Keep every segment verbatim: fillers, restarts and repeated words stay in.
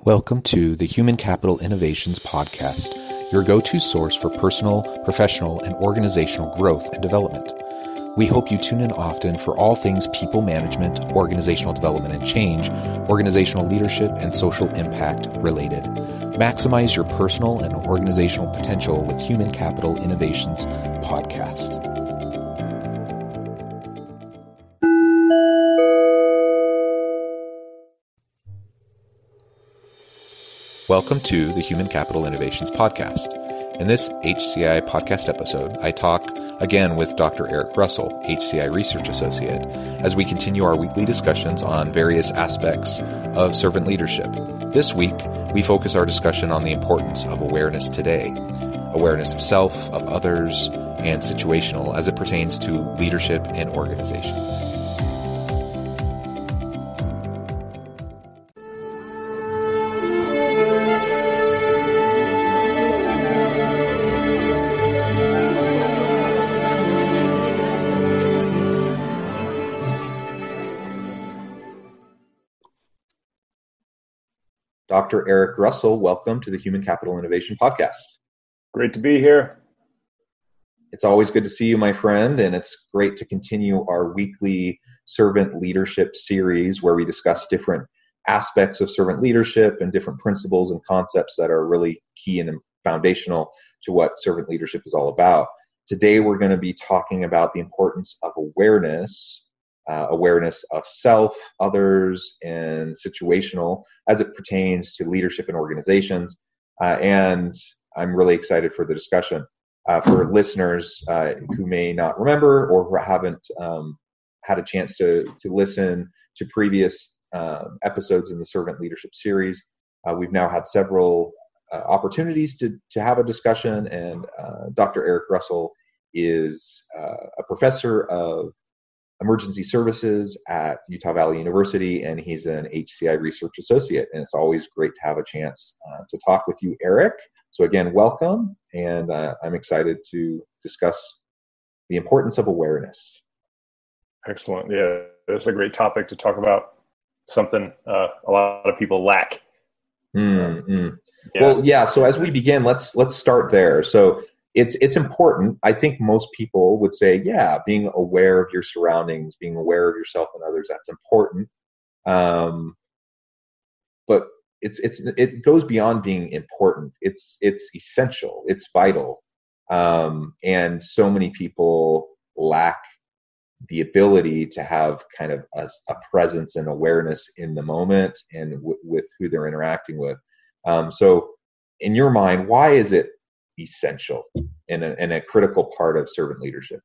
Welcome to the Human Capital Innovations Podcast, your go-to source for personal, professional, and organizational growth and development. We hope you tune in often for all things people management, organizational development and change, organizational leadership, and social impact related. Maximize your personal and organizational potential with Human Capital Innovations Podcast. Welcome to the Human Capital Innovations Podcast. In this H C I podcast episode, I talk again with Doctor Eric Russell, H C I Research Associate, as we continue our weekly discussions on various aspects of servant leadership. This week, we focus our discussion on the importance of awareness today, awareness of self, of others, and situational as it pertains to leadership in organizations. Doctor Eric Russell, welcome to the Human Capital Innovation Podcast. Great to be here. It's always good to see you, my friend, and it's great to continue our weekly servant leadership series where we discuss different aspects of servant leadership and different principles and concepts that are really key and foundational to what servant leadership is all about. Today, we're going to be talking about the importance of awareness Uh, awareness of self, others, and situational as it pertains to leadership in organizations. Uh, and I'm really excited for the discussion. Uh, for listeners uh, who may not remember or who haven't um, had a chance to, to listen to previous uh, episodes in the Servant Leadership series, uh, we've now had several uh, opportunities to, to have a discussion. And uh, Doctor Eric Russell is uh, a professor of emergency services at Utah Valley University, and he's an H C I research associate. And it's always great to have a chance uh, to talk with you, Eric. So again, welcome. And uh, I'm excited to discuss the importance of awareness. Excellent. Yeah, that's a great topic to talk about, something uh, a lot of people lack. Mm-hmm. Yeah. Well, yeah. So as we begin, let's, let's start there. So It's it's important. I think most people would say, yeah, being aware of your surroundings, being aware of yourself and others, that's important. Um, but it's it's it goes beyond being important. It's it's essential. It's vital. Um, and so many people lack the ability to have kind of a, a presence and awareness in the moment and w- with who they're interacting with. Um, so, in your mind, why is it essential and a, and a critical part of servant leadership?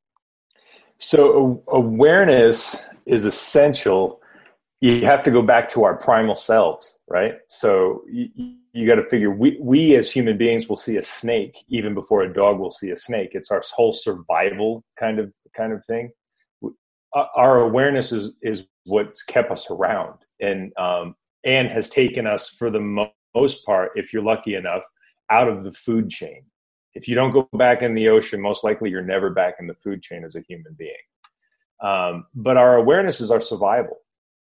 So awareness is essential. You have to go back to our primal selves, right? So you, you got to figure we, we as human beings will see a snake even before a dog will see a snake. It's our whole survival kind of kind of thing. Our awareness is, is what's kept us around and, um, and has taken us for the mo- most part, if you're lucky enough, out of the food chain. If you don't go back in the ocean, most likely you're never back in the food chain as a human being. Um, but our awareness is our survival.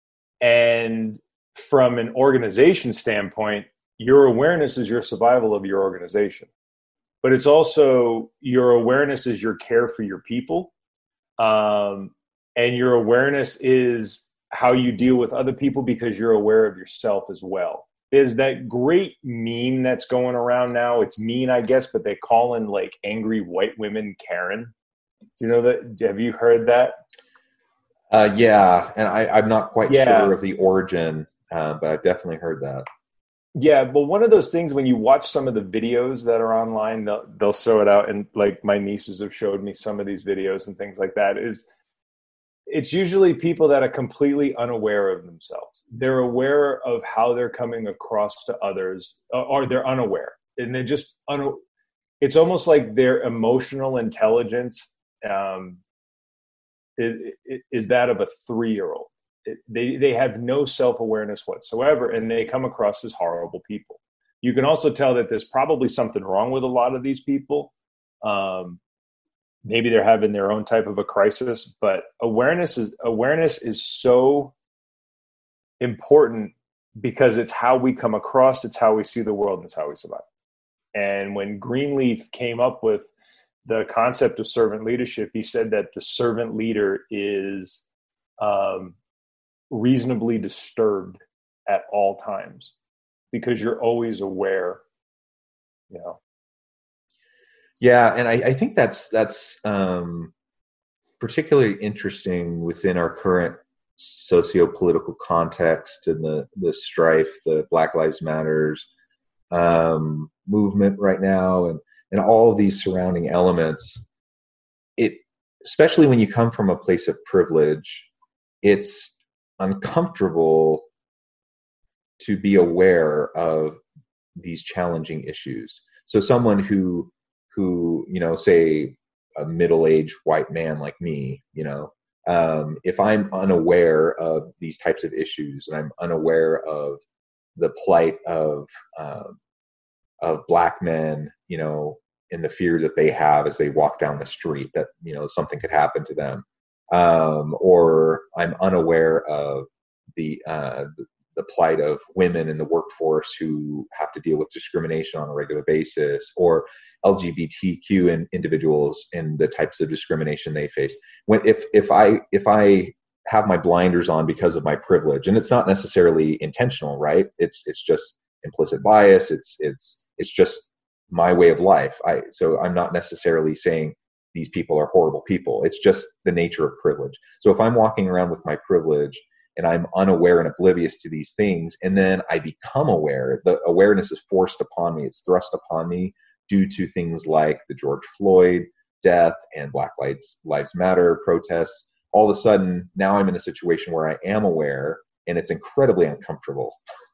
And from an organization standpoint, your awareness is your survival of your organization. But it's also your awareness is your care for your people. Um, and your awareness is how you deal with other people because you're aware of yourself as well. There's that great meme that's going around now. It's mean, I guess, but they call in like angry white women Karen. Do you know that? Have you heard that? Uh, yeah, and I, I'm not quite yeah. sure of the origin, uh, but I've definitely heard that. Yeah, but one of those things when you watch some of the videos that are online, they'll, they'll show it out. And like my nieces have showed me some of these videos and things like that is it's usually people that are completely unaware of themselves. They're aware of how they're coming across to others, or they're unaware. And they're just, un- it's almost like their emotional intelligence um, is, is that of a three-year-old. It, they, they have no self-awareness whatsoever, and they come across as horrible people. You can also tell that there's probably something wrong with a lot of these people. Um, Maybe they're having their own type of a crisis, but awareness is awareness is so important because it's how we come across, it's how we see the world, and it's how we survive. And when Greenleaf came up with the concept of servant leadership, he said that the servant leader is um, reasonably disturbed at all times because you're always aware, you know. Yeah, and I, I think that's that's um, particularly interesting within our current socio-political context and the the strife, the Black Lives Matters um, movement right now, and and all of these surrounding elements. It, especially when you come from a place of privilege, it's uncomfortable to be aware of these challenging issues. So someone who who, you know, say a middle-aged white man like me, you know, um, if I'm unaware of these types of issues and I'm unaware of the plight of um, of Black men, you know, and the fear that they have as they walk down the street that, you know, something could happen to them, um, or I'm unaware of the, uh, the the plight of women in the workforce who have to deal with discrimination on a regular basis, or L G B T Q in individuals and the types of discrimination they face. When if if I if I have my blinders on because of my privilege, and it's not necessarily intentional, right? It's it's just implicit bias. It's it's it's just my way of life. I so I'm not necessarily saying these people are horrible people. It's just the nature of privilege. So if I'm walking around with my privilege and I'm unaware and oblivious to these things, and then I become aware, the awareness is forced upon me, it's thrust upon me due to things like the George Floyd death and Black Lives, Lives Matter protests. All of a sudden, now I'm in a situation where I am aware, and it's incredibly uncomfortable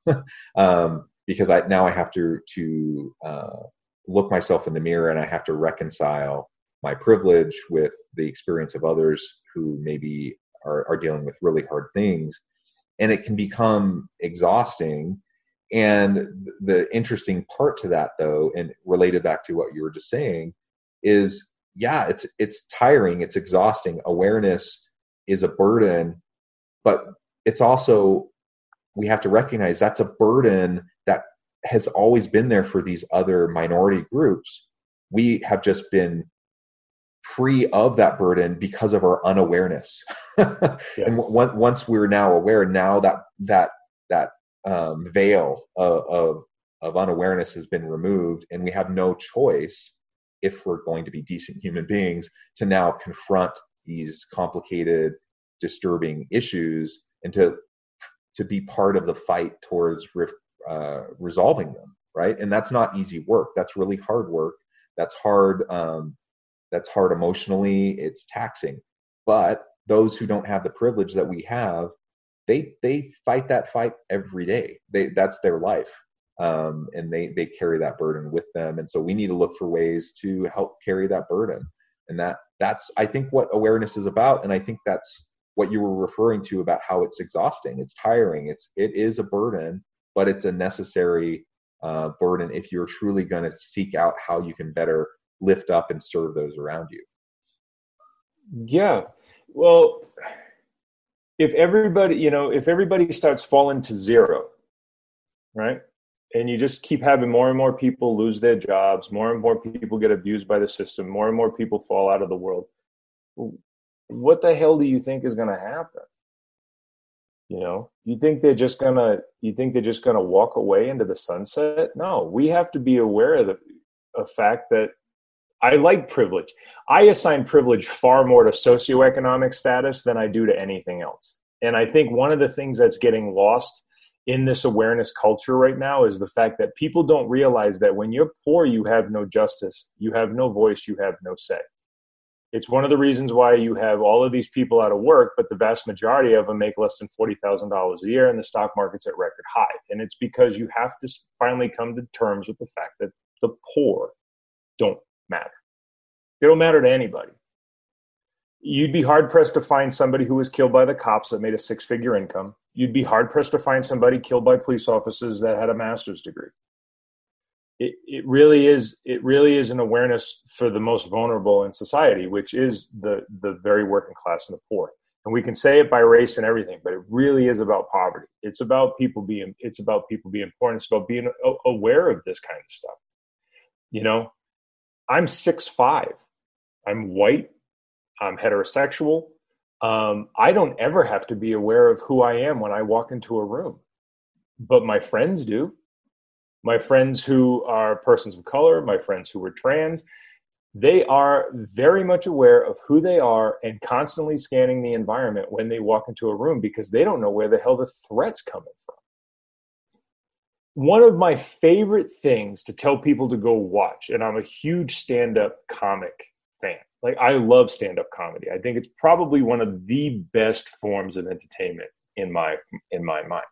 um, because I now I have to, to uh, look myself in the mirror, and I have to reconcile my privilege with the experience of others who maybe Are, are dealing with really hard things, and it can become exhausting. And the interesting part to that, though, and related back to what you were just saying, is yeah, it's it's tiring, it's exhausting. Awareness is a burden, but it's also, we have to recognize that's a burden that has always been there for these other minority groups. We have just been free of that burden because of our unawareness. Yeah. And w- once we're now aware, now that that that um, veil of, of of unawareness has been removed, and we have no choice, if we're going to be decent human beings, to now confront these complicated, disturbing issues, and to to be part of the fight towards re- uh, resolving them. Right, and that's not easy work. That's really hard work. That's hard. Um, That's hard emotionally. It's taxing. But those who don't have the privilege that we have, they they fight that fight every day. They that's their life, um, and they they carry that burden with them. And so we need to look for ways to help carry that burden. And that that's I think what awareness is about. And I think that's what you were referring to about how it's exhausting. It's tiring. It's it is a burden, but it's a necessary uh, burden if you're truly going to seek out how you can better lift up and serve those around you. Yeah. Well, if everybody, you know, if everybody starts falling to zero, right? And you just keep having more and more people lose their jobs, more and more people get abused by the system, more and more people fall out of the world. What the hell do you think is going to happen? You know, you think they're just going to, you think they're just going to walk away into the sunset? No, we have to be aware of the, the fact that I like privilege. I assign privilege far more to socioeconomic status than I do to anything else. And I think one of the things that's getting lost in this awareness culture right now is the fact that people don't realize that when you're poor, you have no justice, you have no voice, you have no say. It's one of the reasons why you have all of these people out of work, but the vast majority of them make less than forty thousand dollars a year and the stock market's at record high. And it's because you have to finally come to terms with the fact that the poor don't matter. They don't matter to anybody. You'd be hard-pressed to find somebody who was killed by the cops that made a six-figure income. You'd be hard-pressed to find somebody killed by police officers that had a master's degree. It, it really is it really is an awareness for the most vulnerable in society, which is the, the very working class and the poor. And we can say it by race and everything, but it really is about poverty. It's about people being, it's about people being poor. And it's about being aware of this kind of stuff. You know, I'm six five. I'm white. I'm heterosexual. Um, I don't ever have to be aware of who I am when I walk into a room, but my friends do. My friends who are persons of color, my friends who are trans, they are very much aware of who they are and constantly scanning the environment when they walk into a room because they don't know where the hell the threat's coming from. One of my favorite things to tell people to go watch, and I'm a huge stand-up comic fan. Like, I love stand-up comedy. I think it's probably one of the best forms of entertainment in my in my mind.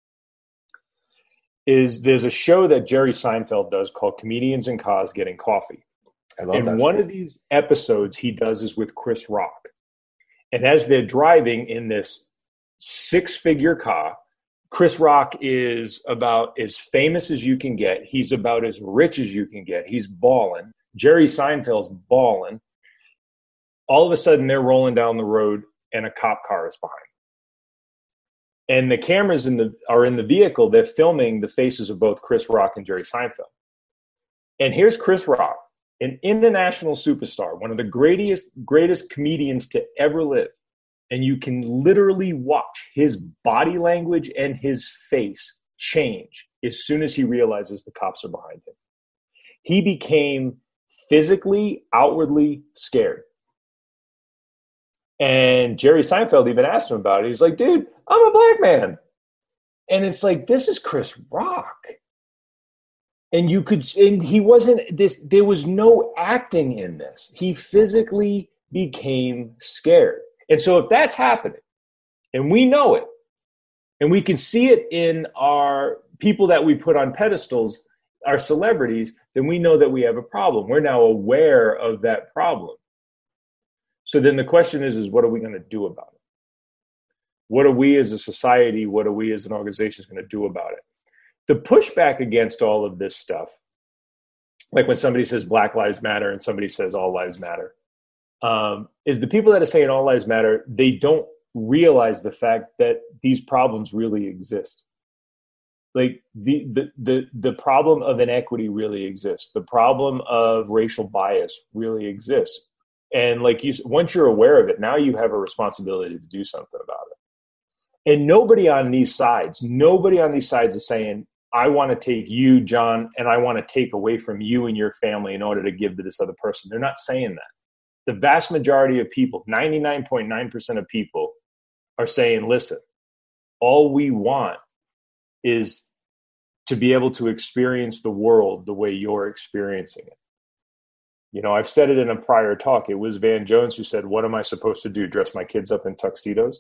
Is there's a show that Jerry Seinfeld does called Comedians in Cars Getting Coffee. I love and that one show. of these episodes he does is with Chris Rock. And as they're driving in this six-figure car, Chris Rock is about as famous as you can get. He's about as rich as you can get. He's balling. Jerry Seinfeld's balling. All of a sudden, they're rolling down the road, and a cop car is behind. And the cameras in the are in the vehicle. They're filming the faces of both Chris Rock and Jerry Seinfeld. And here's Chris Rock, an international superstar, one of the greatest, greatest comedians to ever live. And you can literally watch his body language and his face change as soon as he realizes the cops are behind him. He became physically, outwardly scared. And Jerry Seinfeld even asked him about it. He's like, dude, I'm a black man. And it's like, this is Chris Rock. And you could, and he wasn't this, there was no acting in this. He physically became scared. And so if that's happening, and we know it, and we can see it in our people that we put on pedestals, our celebrities, then we know that we have a problem. We're now aware of that problem. So then the question is, is what are we going to do about it? What are we as a society, what are we as an organization going to do about it? The pushback against all of this stuff, like when somebody says Black Lives Matter and somebody says all lives matter, um, is the people that are saying all lives matter, they don't realize the fact that these problems really exist. Like the, the, the, the problem of inequity really exists. The problem of racial bias really exists. And like you, once you're aware of it, now you have a responsibility to do something about it. And nobody on these sides, nobody on these sides is saying, I want to take you, John, and I want to take away from you and your family in order to give to this other person. They're not saying that. The vast majority of people, ninety-nine point nine percent of people are saying, listen, all we want is to be able to experience the world the way you're experiencing it. You know, I've said it in a prior talk. It was Van Jones who said, what am I supposed to do? Dress my kids up in tuxedos?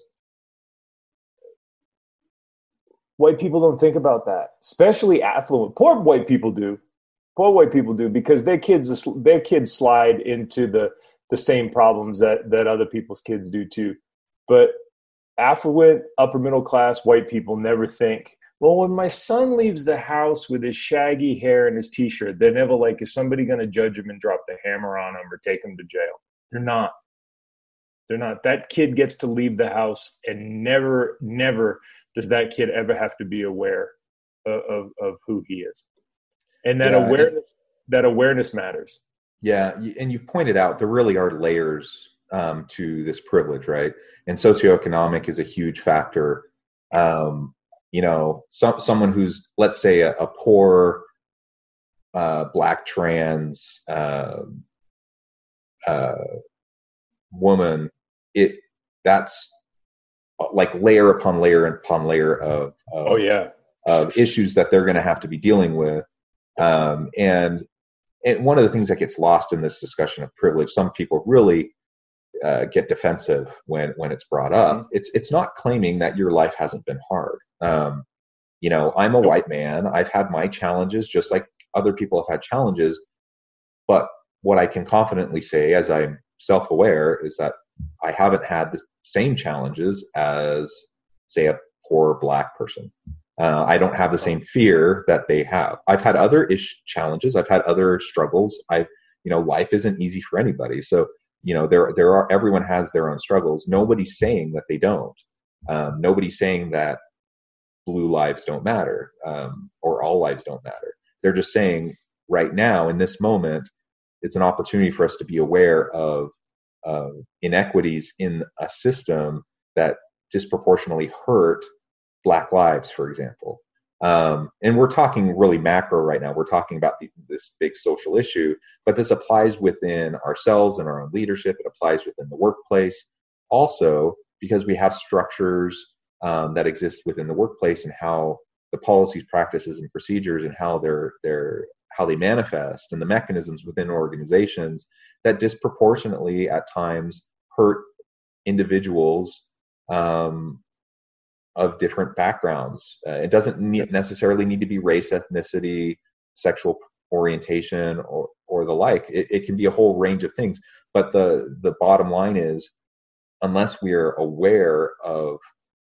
White people don't think about that, especially affluent. Poor white people do. Poor white people do because their kids, their kids slide into the, the same problems that, that other people's kids do too. But affluent, upper middle class white people never think, well, when my son leaves the house with his shaggy hair and his t-shirt, they're never like, is somebody going to judge him and drop the hammer on him or take him to jail? They're not. They're not. That kid gets to leave the house and never, never does that kid ever have to be aware of, of, of who he is. And that yeah, awareness, and, that awareness matters. Yeah. And you've pointed out there really are layers um, to this privilege, right? And socioeconomic is a huge factor. Um, you know, some, someone who's, let's say a, a poor uh, black trans uh, uh, woman, it that's like layer upon layer upon layer of, of oh yeah of issues that they're going to have to be dealing with, um, and and one of the things that gets lost in this discussion of privilege, some people really uh, get defensive when when it's brought up. Mm-hmm. It's it's not claiming that your life hasn't been hard. Um, you know, I'm a nope. white man. I've had my challenges, just like other people have had challenges. But what I can confidently say, as I'm self-aware, is that I haven't had the same challenges as, say, a poor black person. Uh, I don't have the same fear that they have. I've had other ish challenges. I've had other struggles. I, you know, life isn't easy for anybody. So you know, there there are everyone has their own struggles. Nobody's saying that they don't. Um, nobody's saying that blue lives don't matter, um, or all lives don't matter. They're just saying right now in this moment, it's an opportunity for us to be aware of uh, inequities in a system that disproportionately hurt Black lives, for example. Um, and we're talking really macro right now. We're talking about the, this big social issue, but this applies within ourselves and our own leadership. It applies within the workplace also, because we have structures um, that exist within the workplace and how the policies, practices, and procedures and how they're they're how they manifest, and the mechanisms within organizations that disproportionately at times hurt individuals um, of different backgrounds. Uh, it doesn't need, necessarily need to be race, ethnicity, sexual orientation, or or the like. It, it can be a whole range of things. But the the bottom line is, unless we are aware of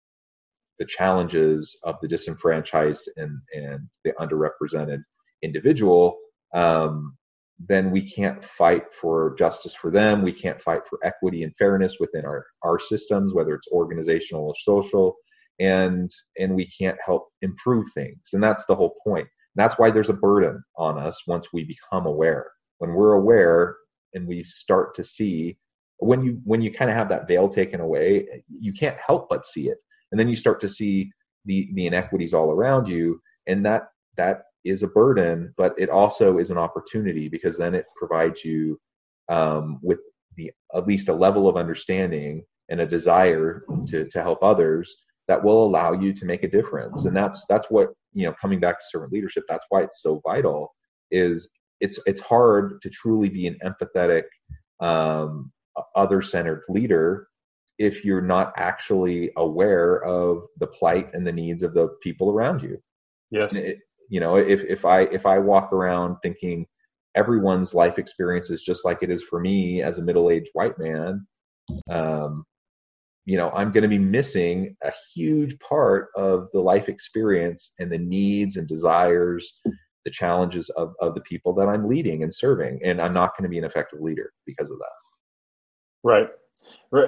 the challenges of the disenfranchised and, and the underrepresented individual, um, then we can't fight for justice for them. We can't fight for equity and fairness within our, our systems, whether it's organizational or social, and and we can't help improve things. And that's the whole point. And that's why there's a burden on us once we become aware. When we're aware and we start to see, when you when you kind of have that veil taken away, you can't help but see it. And then you start to see the the inequities all around you, and that that is a burden, but it also is an opportunity, because then it provides you um, with the at least a level of understanding and a desire to to help others that will allow you to make a difference. And that's that's what, you know, coming back to servant leadership, that's why it's so vital. Is it's it's hard to truly be an empathetic, um, other-centered leader if you're not actually aware of the plight and the needs of the people around you. Yes. It, you know, if if I if I walk around thinking everyone's life experience is just like it is for me as a middle-aged white man, um, you know, I'm going to be missing a huge part of the life experience and the needs and desires, the challenges of, of the people that I'm leading and serving. And I'm not going to be an effective leader because of that. Right. Right.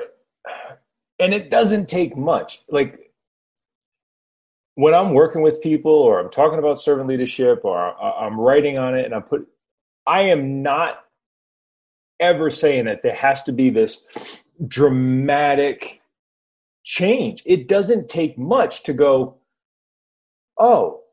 And it doesn't take much. Like, when I'm working with people, or I'm talking about servant leadership, or I'm writing on it, and I put, I am not ever saying that there has to be this dramatic change. It doesn't take much to go, oh,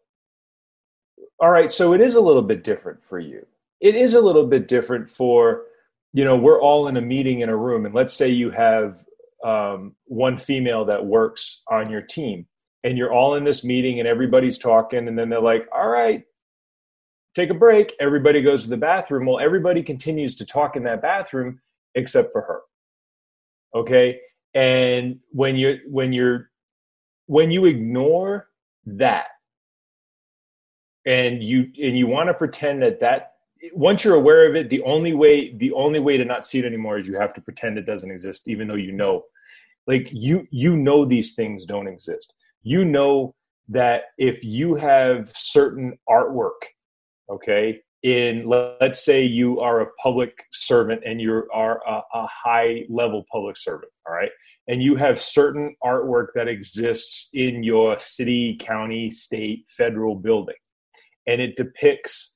all right, so it is a little bit different for you. It is a little bit different for, you know, we're all in a meeting in a room, and let's say you have um, one female that works on your team, and you're all in this meeting and everybody's talking, and then they're like, all right, take a break. Everybody goes to the bathroom. Well, everybody continues to talk in that bathroom except for her. Okay. And when you're, when you're, when you ignore that, and you, and you want to pretend that that, once you're aware of it, the only way, the only way to not see it anymore is you have to pretend it doesn't exist, even though you know, like you, you know, these things don't exist. You know that if you have certain artwork, okay, in, let's say you are a public servant and you are a, a high level public servant, all right, and you have certain artwork that exists in your city, county, state, federal building, and it depicts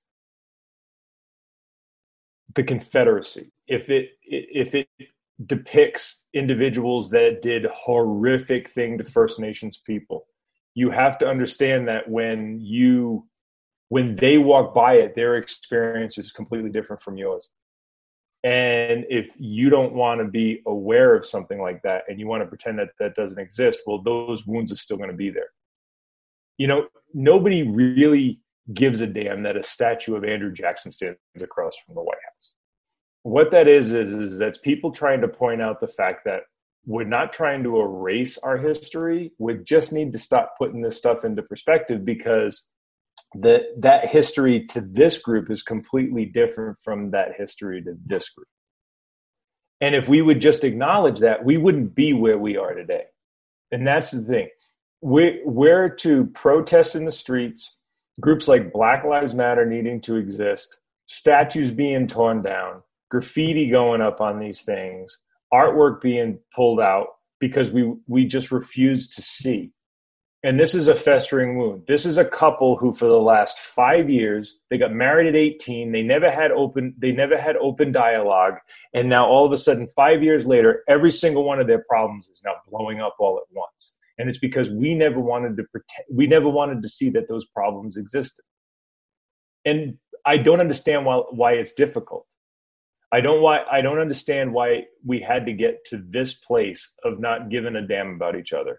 the Confederacy. If it if it depicts individuals that did horrific thing to First Nations people, you have to understand that when you when they walk by it, their experience is completely different from yours. And if you don't want to be aware of something like that, and you want to pretend that that doesn't exist, well, those wounds are still going to be there. You know, nobody really gives a damn that a statue of Andrew Jackson stands across from the White House. What that is, is, is that's people trying to point out the fact that we're not trying to erase our history. We just need to stop putting this stuff into perspective, because that that history to this group is completely different from that history to this group. And if we would just acknowledge that, we wouldn't be where we are today. And that's the thing. We, we're to protest in the streets, groups like Black Lives Matter needing to exist, statues being torn down, graffiti going up on these things, artwork being pulled out because we we just refuse to see. And this is a festering wound. This is a couple who for the last five years, they got married at eighteen. They never had open, they never had open dialogue. And now all of a sudden, five years later, every single one of their problems is now blowing up all at once. And it's because we never wanted to pretend, we never wanted to see that those problems existed. And I don't understand why, why it's difficult. I don't why I don't understand why we had to get to this place of not giving a damn about each other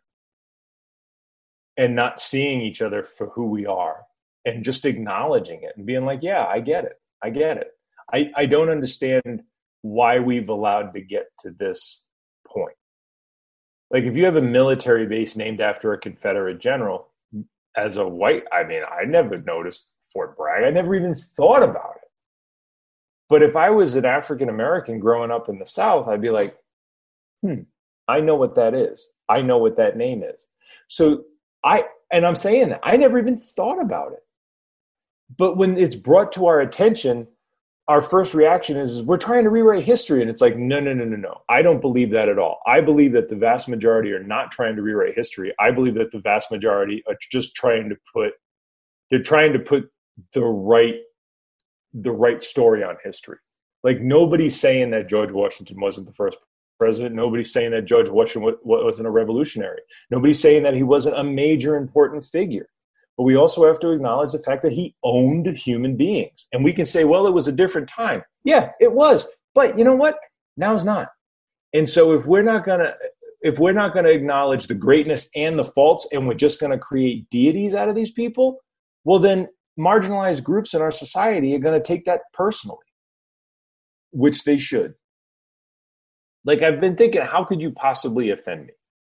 and not seeing each other for who we are and just acknowledging it and being like, yeah, I get it. I get it. I, I don't understand why we've allowed to get to this point. Like if you have a military base named after a Confederate general, as a white, I mean, I never noticed Fort Bragg. I never even thought about it. But if I was an African American growing up in the South, I'd be like, hmm, I know what that is. I know what that name is. So I, and I'm saying that I never even thought about it. But when it's brought to our attention, our first reaction is, is we're trying to rewrite history. And it's like, no, no, no, no, no. I don't believe that at all. I believe that the vast majority are not trying to rewrite history. I believe that the vast majority are just trying to put, they're trying to put the right, the right story on history. Like nobody's saying that George Washington wasn't the first president. Nobody's saying that George Washington wasn't a revolutionary. Nobody's saying that he wasn't a major important figure. But we also have to acknowledge the fact that he owned human beings. And we can say, well, it was a different time. Yeah, it was. But you know what? Now's not. And so if we're not going to, if we're not going to acknowledge the greatness and the faults, and we're just going to create deities out of these people, well, then marginalized groups in our society are going to take that personally, which they should. Like I've been thinking, how could you possibly offend me?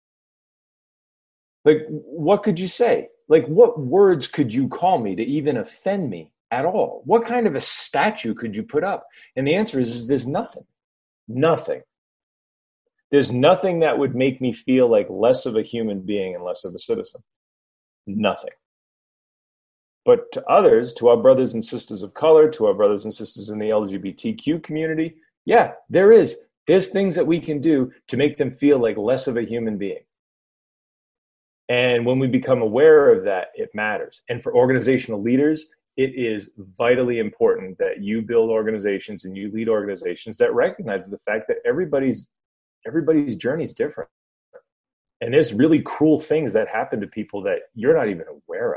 Like, what could you say? Like, what words could you call me to even offend me at all? What kind of a statue could you put up? And the answer is, is there's nothing. Nothing. There's nothing that would make me feel like less of a human being and less of a citizen. Nothing. But to others, to our brothers and sisters of color, to our brothers and sisters in the L G B T Q community, yeah, there is. There's things that we can do to make them feel like less of a human being. And when we become aware of that, it matters. And for organizational leaders, it is vitally important that you build organizations and you lead organizations that recognize the fact that everybody's everybody's journey is different. And there's really cruel things that happen to people that you're not even aware of.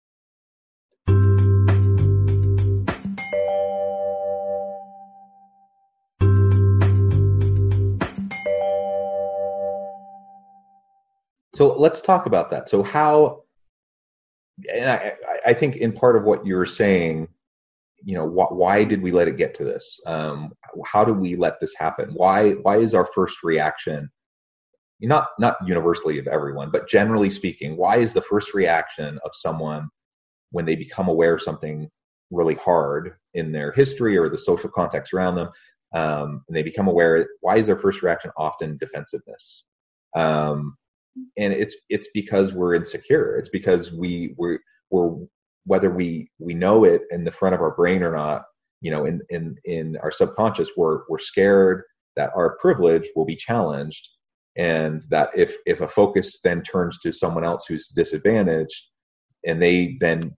So let's talk about that. So how, and I, I think in part of what you're saying, you know, wh- why did we let it get to this? Um, how do we let this happen? Why, why is our first reaction, not, not universally of everyone, but generally speaking, why is the first reaction of someone when they become aware of something really hard in their history or the social context around them, um, and they become aware, why is their first reaction often defensiveness? Um, And it's it's because we're insecure. It's because we we're, we're whether we we know it in the front of our brain or not, you know, in in in our subconscious, we're we're scared that our privilege will be challenged, and that if if a focus then turns to someone else who's disadvantaged, and they then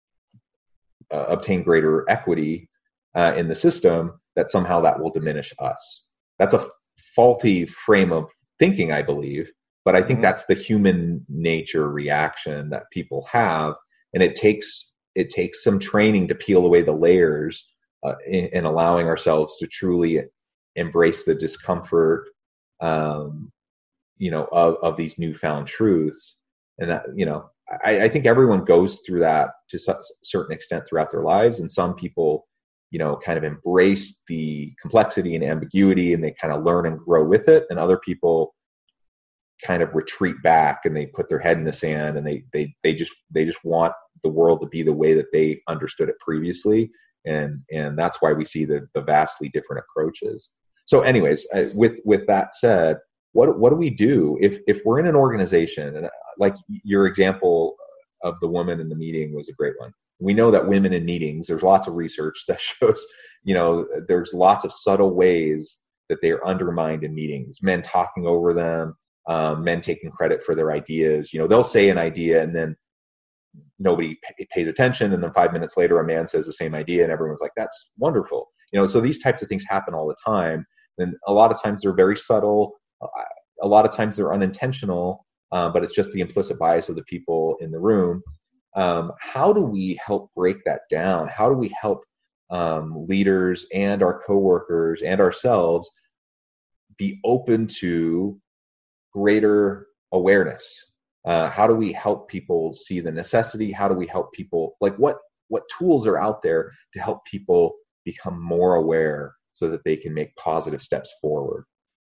uh, obtain greater equity uh, in the system, that somehow that will diminish us. That's a faulty frame of thinking, I believe. But I think that's the human nature reaction that people have, and it takes it takes some training to peel away the layers uh, in, in allowing ourselves to truly embrace the discomfort, um, you know, of, of these newfound truths. And that, you know, I, I think everyone goes through that to a certain extent throughout their lives, and some people, you know, kind of embrace the complexity and ambiguity, and they kind of learn and grow with it, and other people kind of retreat back and they put their head in the sand, and they they they just they just want the world to be the way that they understood it previously, and and that's why we see the the vastly different approaches. So anyways, uh, with with that said, what what do we do if if we're in an organization, and like your example of the woman in the meeting was a great one. We know that women in meetings, there's lots of research that shows, you know, there's lots of subtle ways that they are undermined in meetings. Men talking over them, um, men taking credit for their ideas. You know, they'll say an idea and then nobody p- pays attention. And then five minutes later, a man says the same idea and everyone's like, that's wonderful. You know, so these types of things happen all the time. And a lot of times they're very subtle. A lot of times they're unintentional, uh, but it's just the implicit bias of the people in the room. Um, how do we help break that down? How do we help um, leaders and our coworkers and ourselves be open to greater awareness? Uh, how do we help people see the necessity? How do we help people, like what, what tools are out there to help people become more aware so that they can make positive steps forward?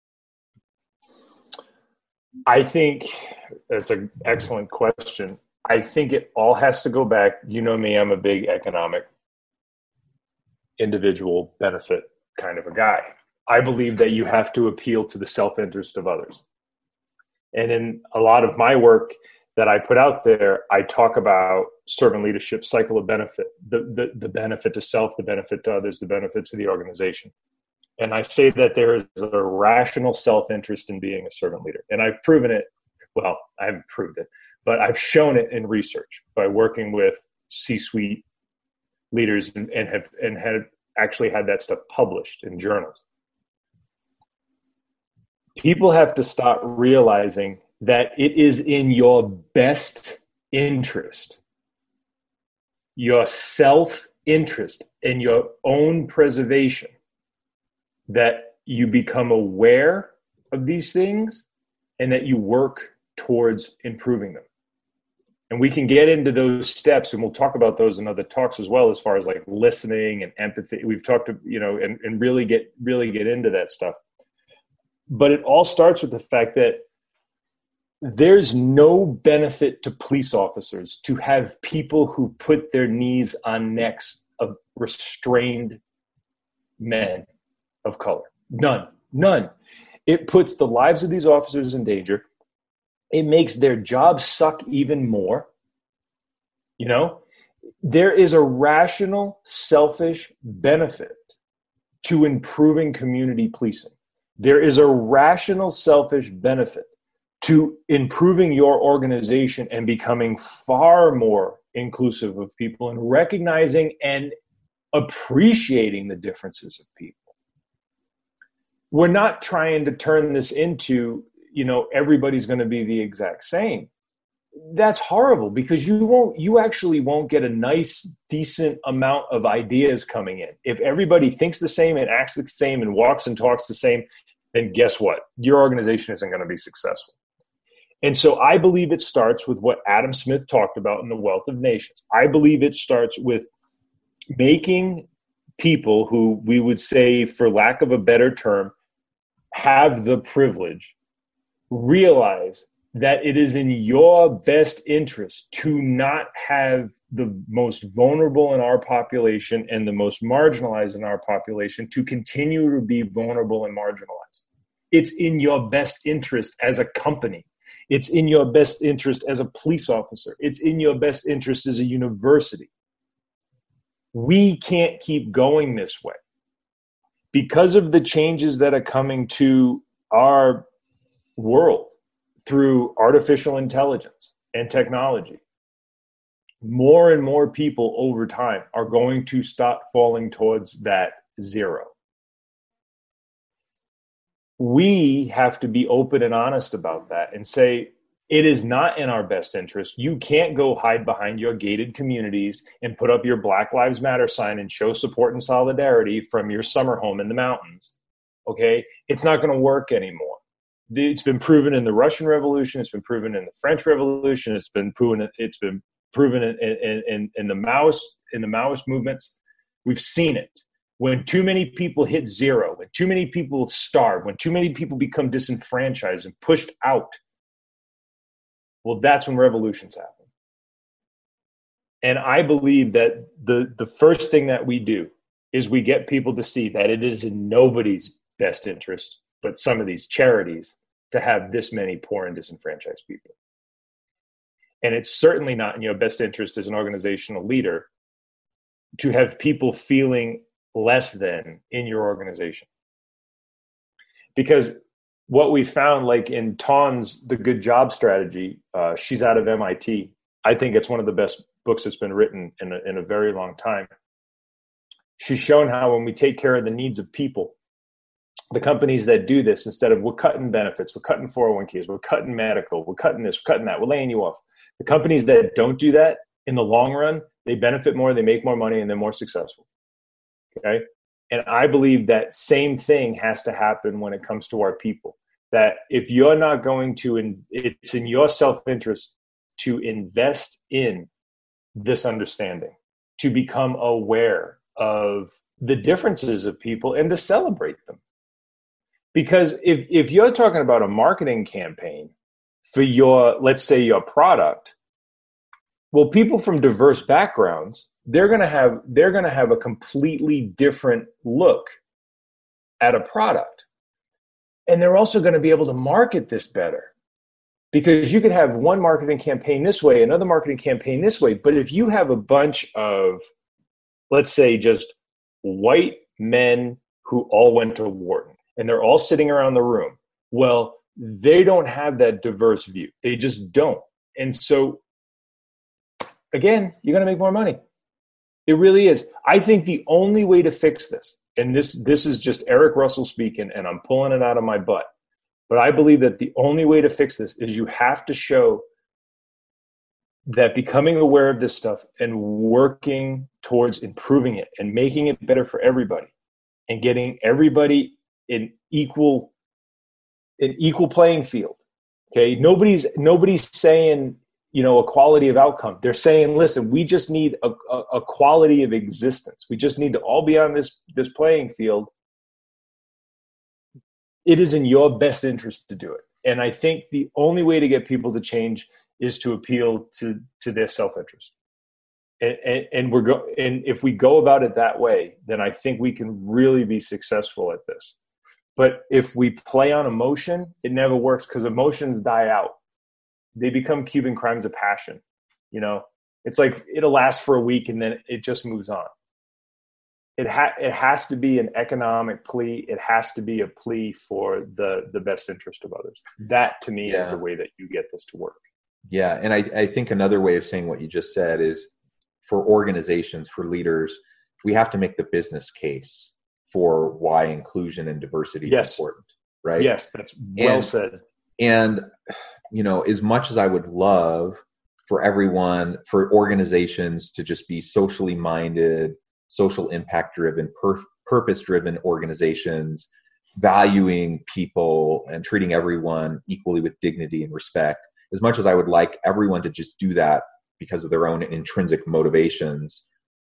I think that's an excellent question. I think it all has to go back. You know me, I'm a big economic, individual benefit kind of a guy. I believe that you have to appeal to the self-interest of others. And in a lot of my work that I put out there, I talk about servant leadership cycle of benefit, the, the, the benefit to self, the benefit to others, the benefit to the organization. And I say that there is a rational self-interest in being a servant leader. And I've proven it. Well, I haven't proved it, but I've shown it in research by working with C-suite leaders and, and have and have actually had that stuff published in journals. People have to start realizing that it is in your best interest, your self-interest, and your own preservation, that you become aware of these things and that you work towards improving them. And we can get into those steps, and we'll talk about those in other talks as well, as far as like listening and empathy. We've talked, you know, and, and really get really get into that stuff. But it all starts with the fact that there's no benefit to police officers to have people who put their knees on necks of restrained men of color. None. None. It puts the lives of these officers in danger. It makes their job suck even more. You know, there is a rational, selfish benefit to improving community policing. There is a rational, selfish benefit to improving your organization and becoming far more inclusive of people and recognizing and appreciating the differences of people. We're not trying to turn this into, you know, everybody's going to be the exact same. That's horrible, because you won't, you actually won't get a nice, decent amount of ideas coming in. If everybody thinks the same and acts the same and walks and talks the same, then guess what? Your organization isn't going to be successful. And so I believe it starts with what Adam Smith talked about in The Wealth of Nations. I believe it starts with making people who we would say, for lack of a better term, have the privilege, realize that it is in your best interest to not have the most vulnerable in our population and the most marginalized in our population to continue to be vulnerable and marginalized. It's in your best interest as a company. It's in your best interest as a police officer. It's in your best interest as a university. We can't keep going this way because of the changes that are coming to our world through artificial intelligence and technology. More and more people over time are going to start falling towards that zero. We have to be open and honest about that and say, it is not in our best interest. You can't go hide behind your gated communities and put up your Black Lives Matter sign and show support and solidarity from your summer home in the mountains. Okay? It's not going to work anymore. It's been proven in the Russian Revolution. It's been proven in the French Revolution. It's been proven. It's been proven in, in, in, in the Maoist in the Maoist movements. We've seen it. When too many people hit zero, when too many people starve, when too many people become disenfranchised and pushed out, well, that's when revolutions happen. And I believe that the, the first thing that we do is we get people to see that it is in nobody's best interest, but some of these charities, to have this many poor and disenfranchised people. And it's certainly not in your best interest as an organizational leader to have people feeling less than in your organization. Because what we found, like in Ton's The Good Job Strategy, uh, she's out of M I T. I think it's one of the best books that's been written in a, in a very long time. She's shown how when we take care of the needs of people, the companies that do this, instead of we're cutting benefits, we're cutting four oh one k's, we're cutting medical, we're cutting this, we're cutting that, we're laying you off. The companies that don't do that, in the long run, they benefit more, they make more money, and they're more successful. Okay? And I believe that same thing has to happen when it comes to our people. That if you're not going to, in, it's in your self-interest to invest in this understanding, to become aware of the differences of people and to celebrate them. Because if, if you're talking about a marketing campaign for your, let's say your product, well, people from diverse backgrounds, they're going to have, they're going to have a completely different look at a product. And they're also going to be able to market this better, because you could have one marketing campaign this way, another marketing campaign this way. But if you have a bunch of, let's say, just white men who all went to Wharton and they're all sitting around the room, well, they don't have that diverse view. They just don't. And so, again, you're going to make more money. It really is. I think the only way to fix this, and this this is just Eric Russell speaking, and I'm pulling it out of my butt, but I believe that the only way to fix this is you have to show that becoming aware of this stuff and working towards improving it and making it better for everybody and getting everybody in equal an equal playing field. Okay, nobody's nobody's saying, you know, a quality of outcome. They're saying, listen, we just need a, a, a quality of existence. We just need to all be on this, this playing field. It is in your best interest to do it. And I think the only way to get people to change is to appeal to, to their self-interest. And, and, and we're go, and if we go about it that way, then I think we can really be successful at this. But if we play on emotion, it never works, because emotions die out. They become Cuban crimes of passion. You know, it's like it'll last for a week and then it just moves on. It ha- it has to be an economic plea. It has to be a plea for the, the best interest of others. That, to me, yeah. is the way that you get this to work. Yeah, and I, I think another way of saying what you just said is, for organizations, for leaders, we have to make the business case for why inclusion and diversity yes. is important, right? Yes, that's well and, said. And, you know, as much as I would love for everyone, for organizations to just be socially minded, social impact driven, pur- purpose driven organizations, valuing people and treating everyone equally with dignity and respect, as much as I would like everyone to just do that because of their own intrinsic motivations,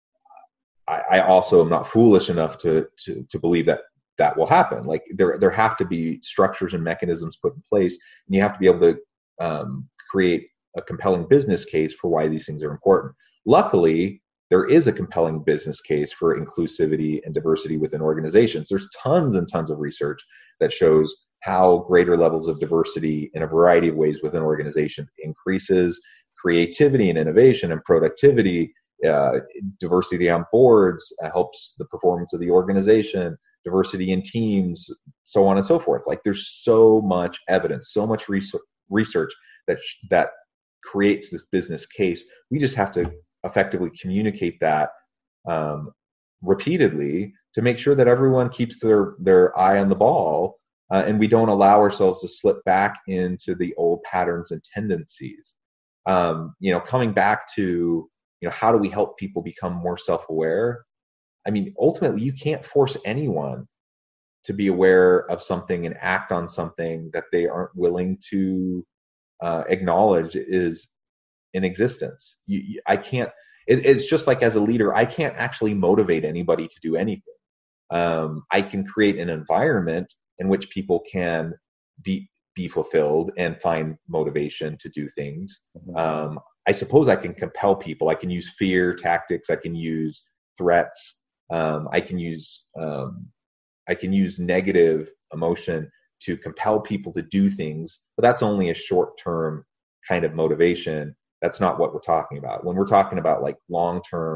I, I also am not foolish enough to, to, to believe that that will happen. Like there, there have to be structures and mechanisms put in place, and you have to be able to um, create a compelling business case for why these things are important. Luckily, there is a compelling business case for inclusivity and diversity within organizations. There's tons and tons of research that shows how greater levels of diversity in a variety of ways within organizations increases creativity and innovation and productivity. Uh, diversity on boards uh, helps the performance of the organization, diversity in teams, so on and so forth. Like there's so much evidence, so much research, research that sh- that creates this business case. We just have to effectively communicate that um, repeatedly to make sure that everyone keeps their, their eye on the ball, uh, and we don't allow ourselves to slip back into the old patterns and tendencies. Um, you know, coming back to, you know, how do we help people become more self-aware? I mean, ultimately, you can't force anyone to be aware of something and act on something that they aren't willing to uh, acknowledge is in existence. You, you, I can't, it, it's just like as a leader, I can't actually motivate anybody to do anything. Um, I can create an environment in which people can be be fulfilled and find motivation to do things. Mm-hmm. Um, I suppose I can compel people. I can use fear tactics. I can use threats. Um, I can use um, I can use negative emotion to compel people to do things, but that's only a short-term kind of motivation. That's not what we're talking about. When we're talking about like long-term,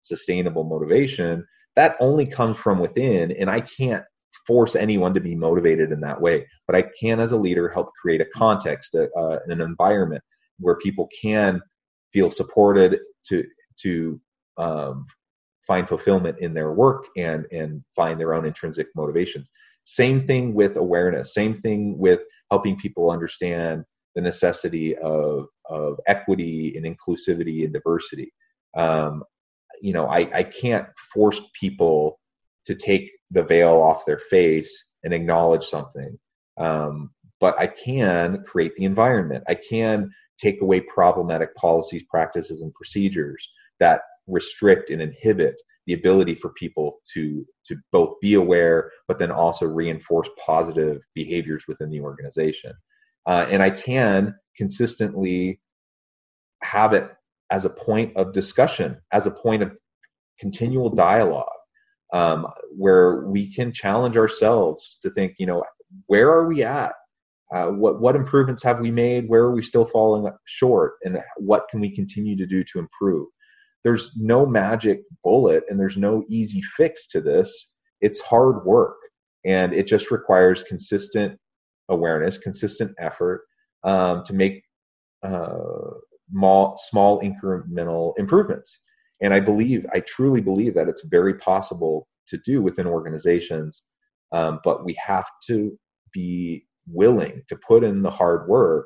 sustainable motivation, that only comes from within. And I can't force anyone to be motivated in that way, but I can, as a leader, help create a context, a, uh, an environment where people can feel supported to to um, find fulfillment in their work and and find their own intrinsic motivations. Same thing with awareness. Same thing with helping people understand the necessity of of equity and inclusivity and diversity. Um, you know, I, I can't force people to take the veil off their face and acknowledge something. Um, but I can create the environment. I can take away problematic policies, practices, and procedures that restrict and inhibit the ability for people to, to both be aware, but then also reinforce positive behaviors within the organization. Uh, and I can consistently have it as a point of discussion, as a point of continual dialogue, um, where we can challenge ourselves to think, you know, where are we at? Uh, what what improvements have we made? Where are we still falling short? And what can we continue to do to improve? There's no magic bullet and there's no easy fix to this. It's hard work, and it just requires consistent awareness, consistent effort um, to make uh, small, small incremental improvements. And I believe, I truly believe that it's very possible to do within organizations, um, but we have to be willing to put in the hard work.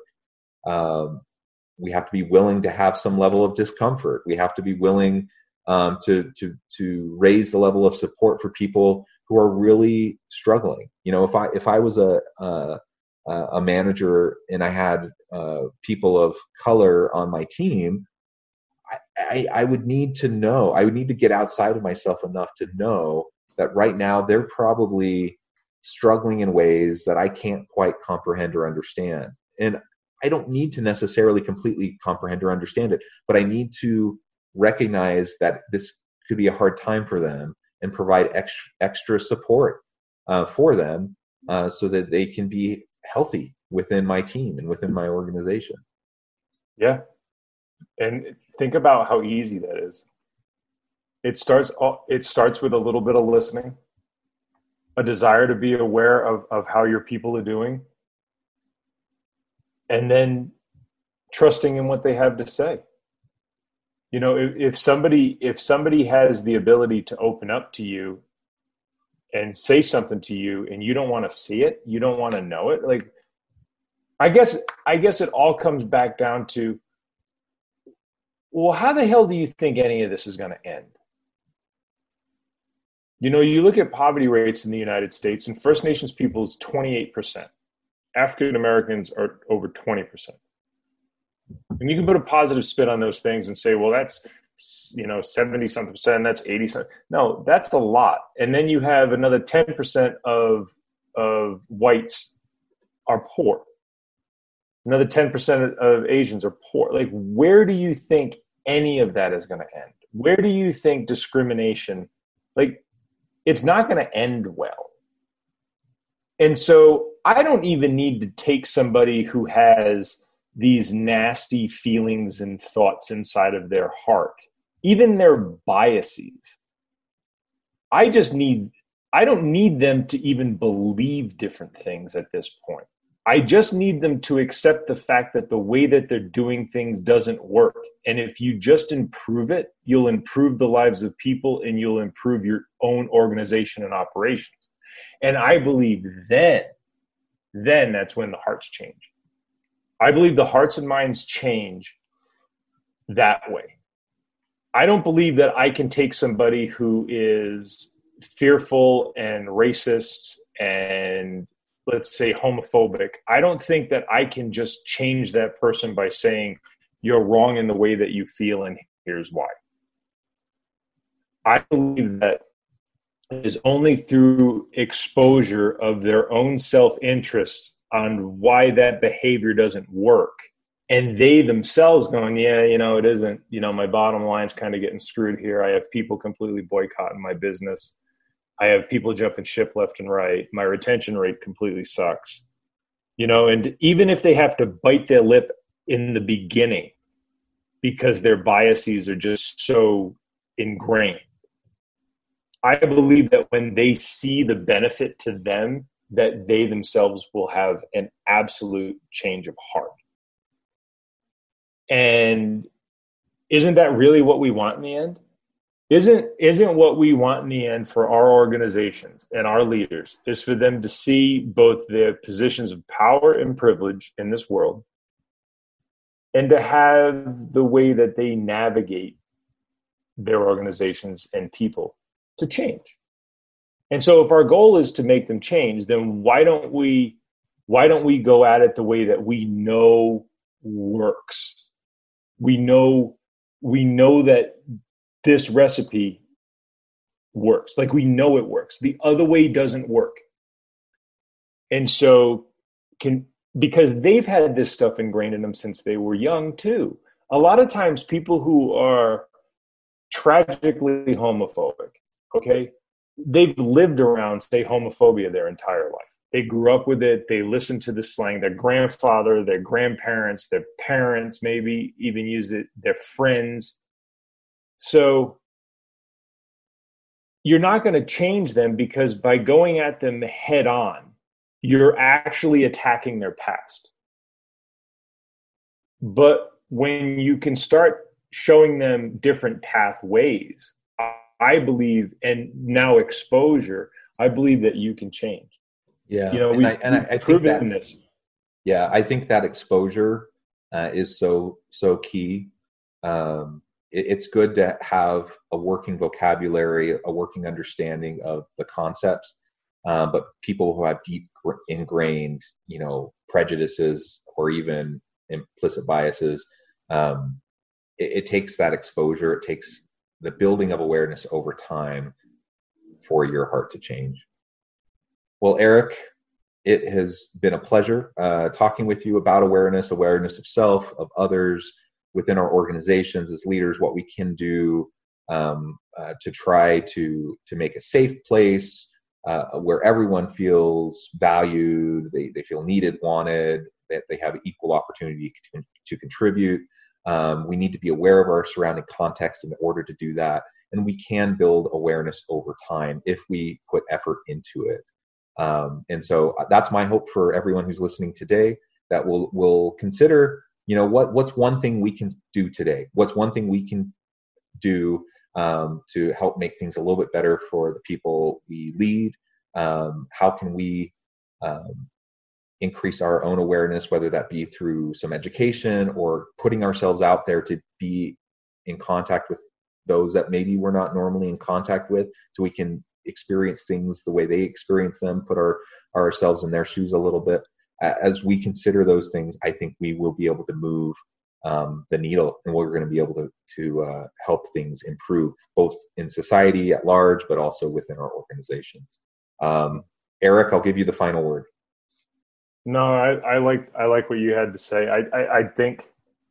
Um, we have to be willing to have some level of discomfort. We have to be willing um, to to to raise the level of support for people who are really struggling. You know, if I if I was a a, a manager and I had uh, people of color on my team, I, I would need to know, I would need to get outside of myself enough to know that right now they're probably struggling in ways that I can't quite comprehend or understand. And I don't need to necessarily completely comprehend or understand it, but I need to recognize that this could be a hard time for them and provide extra, extra support uh, for them uh, so that they can be healthy within my team and within my organization. Yeah. And think about how easy that is. It starts it starts with a little bit of listening, a desire to be aware of, of how your people are doing, and then trusting in what they have to say. You know, if, if somebody if somebody has the ability to open up to you and say something to you and you don't want to see it, you don't want to know it, like I guess I guess it all comes back down to, well, how the hell do you think any of this is going to end? You know, you look at poverty rates in the United States, and First Nations people is twenty-eight percent. African Americans are over twenty percent. And you can put a positive spin on those things and say, well, that's, you know, seventy something percent, that's eighty something. No, that's a lot. And then you have another ten percent of, of whites are poor. Another ten percent of Asians are poor. Like, where do you think any of that is going to end? Where do you think discrimination, like, it's not going to end well. And so I don't even need to take somebody who has these nasty feelings and thoughts inside of their heart, even their biases. I just need, I don't need them to even believe different things at this point. I just need them to accept the fact that the way that they're doing things doesn't work. And if you just improve it, you'll improve the lives of people and you'll improve your own organization and operations. And I believe then, then that's when the hearts change. I believe the hearts and minds change that way. I don't believe that I can take somebody who is fearful and racist and, let's say, homophobic. I don't think that I can just change that person by saying you're wrong in the way that you feel and here's why. I believe that it is only through exposure of their own self-interest on why that behavior doesn't work, and they themselves going, yeah, you know, it isn't, you know, my bottom line's kind of getting screwed here. I have people completely boycotting my business. I have people jumping ship left and right. My retention rate completely sucks. You know, and even if they have to bite their lip in the beginning because their biases are just so ingrained. I believe that when they see the benefit to them, that they themselves will have an absolute change of heart. And isn't that really what we want in the end? Isn't isn't what we want in the end for our organizations and our leaders is for them to see both their positions of power and privilege in this world, and to have the way that they navigate their organizations and people to change. And so if our goal is to make them change, then why don't we why don't we go at it the way that we know works? We know we know that this recipe works. Like, we know it works. The other way doesn't work. And so can because they've had this stuff ingrained in them since they were young too. A lot of times people who are tragically homophobic, okay, they've lived around, say, homophobia their entire life. They grew up with it. They listened to the slang. Their grandfather, their grandparents, their parents maybe even use it, their friends. So you're not going to change them, because by going at them head on, you're actually attacking their past. But when you can start showing them different pathways, I believe, and now exposure, I believe that you can change. Yeah. You know, and we've, I, and we've I, I proven think this. Yeah, I think that exposure uh, is so, so key. Um, it, it's good to have a working vocabulary, a working understanding of the concepts. Uh, but people who have deep ingrained, you know, prejudices or even implicit biases, um, it, it takes that exposure. It takes the building of awareness over time for your heart to change. Well, Eric, it has been a pleasure uh, talking with you about awareness, awareness of self, of others, within our organizations as leaders, what we can do um, uh, to try to to make a safe place uh, where everyone feels valued, they, they feel needed, wanted, that they have equal opportunity to, to contribute. Um, we need to be aware of our surrounding context in order to do that. And we can build awareness over time if we put effort into it. Um, and so that's my hope for everyone who's listening today, that will will consider, you know, what what's one thing we can do today? What's one thing we can do um, to help make things a little bit better for the people we lead? Um, how can we um, increase our own awareness, whether that be through some education or putting ourselves out there to be in contact with those that maybe we're not normally in contact with, so we can experience things the way they experience them, put our ourselves in their shoes a little bit. As we consider those things, I think we will be able to move um, the needle, and we're going to be able to to uh, help things improve, both in society at large, but also within our organizations. Um, Eric, I'll give you the final word. No, I, I like I like what you had to say. I, I, I think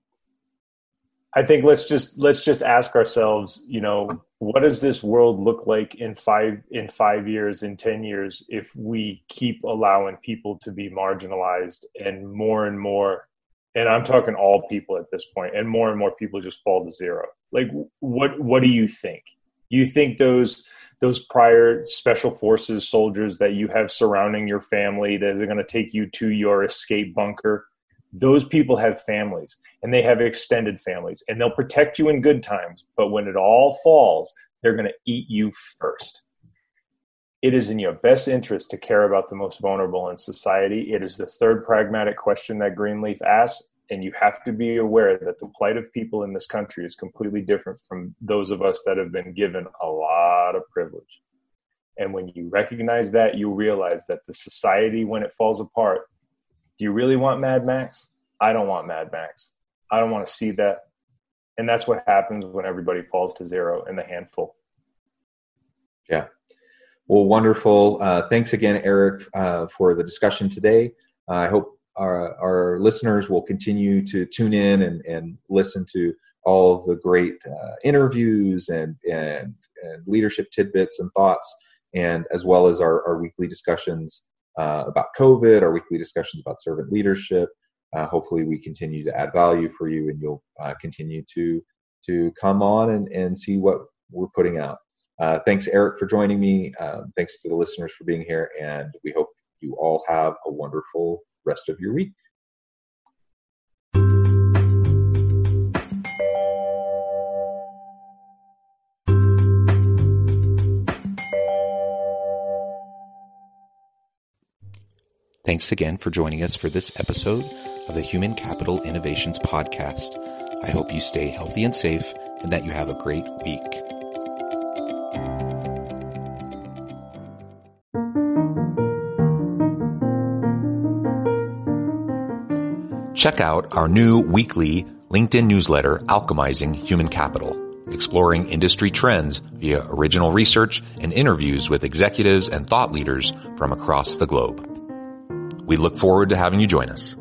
I think let's just let's just ask ourselves, you know, what does this world look like in five in five years, in ten years, if we keep allowing people to be marginalized and more and more, and I'm talking all people at this point, and more and more people just fall to zero? Like, what what do you think? You think those those prior special forces soldiers that you have surrounding your family, that are going to take you to your escape bunker, those people have families, and they have extended families, and they'll protect you in good times. But when it all falls, they're going to eat you first. It is in your best interest to care about the most vulnerable in society. It is the third pragmatic question that Greenleaf asks, and you have to be aware that the plight of people in this country is completely different from those of us that have been given a lot of privilege. And when you recognize that, you realize that the society, when it falls apart, do you really want Mad Max? I don't want Mad Max. I don't want to see that. And that's what happens when everybody falls to zero in the handful. Yeah. Well, wonderful. Uh, thanks again, Eric, uh, for the discussion today. Uh, I hope our, our listeners will continue to tune in and, and listen to all of the great uh, interviews and, and, and leadership tidbits and thoughts, and as well as our, our weekly discussions uh, about COVID, our weekly discussions about servant leadership. Uh, hopefully we continue to add value for you, and you'll uh, continue to to come on and, and see what we're putting out. Uh, thanks, Eric, for joining me. Um, thanks to the listeners for being here, and we hope you all have a wonderful rest of your week. Thanks again for joining us for this episode of the Human Capital Innovations Podcast. I hope you stay healthy and safe and that you have a great week. Check out our new weekly LinkedIn newsletter, Alchemizing Human Capital, exploring industry trends via original research and interviews with executives and thought leaders from across the globe. We look forward to having you join us.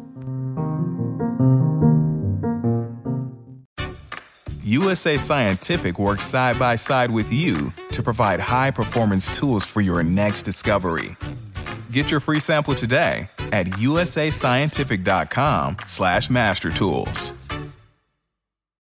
U S A Scientific works side by side with you to provide high-performance tools for your next discovery. Get your free sample today at usascientific.com slash master tools.